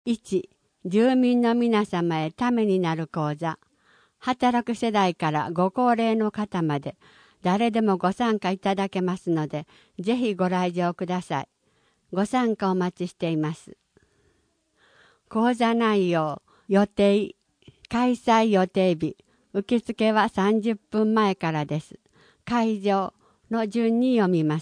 1、住民の皆様へためになる講座。働く世代からご高齢の方まで、誰でもご参加いただけますので、ぜひご来場ください。ご参加お待ちしています。講座内容、予定、開催予定日、受付は30分前からです。会場の順に読みます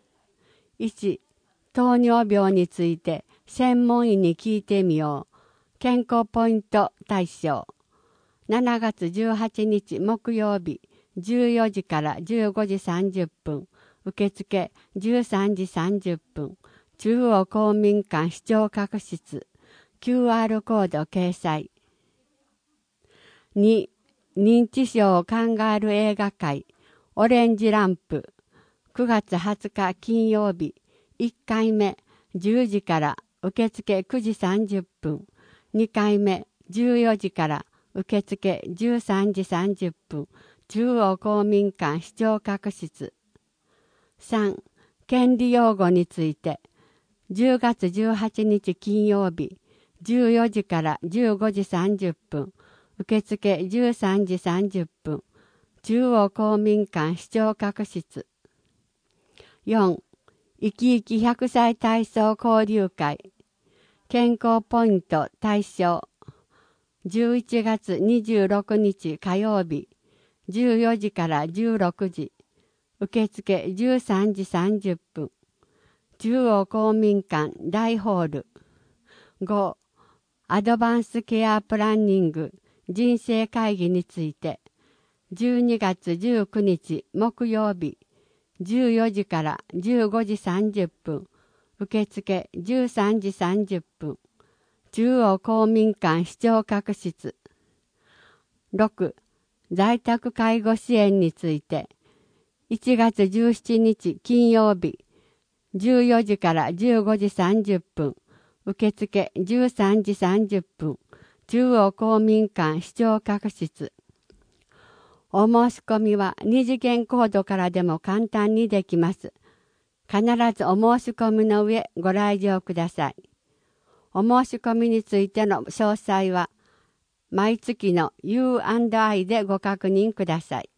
。1、糖尿病について専門医に聞いてみよう。健康ポイント大賞。7月18日木曜日、14時から15時30分。受付13時30分。中央公民館視聴覚室。QR コード掲載。2、認知症を考える映画会。オレンジランプ。9月20日金曜日。1回目10時から受付9時30分。2回目14時から受付13時30分。中央公民館視聴覚室。3、権利擁護について。10月18日金曜日。14時から15時30分。受付13時30分。中央公民館視聴覚室。4、生き生き100歳体操交流会。健康ポイント対象。11月26日火曜日。14時から16時。受付13時30分。中央公民館大ホール。5、アドバンスケアプランニング人生会議について。12月19日木曜日。14時から15時30分。受付13時30分。中央公民館視聴覚室。6、在宅介護支援について。1月17日金曜日。14時から15時30分。受付13時30分。中央公民館視聴覚室。お申し込みは2次元コードからでも簡単にできます。必ずお申し込みの上ご来場ください。お申し込みについての詳細は毎月の U&I でご確認ください。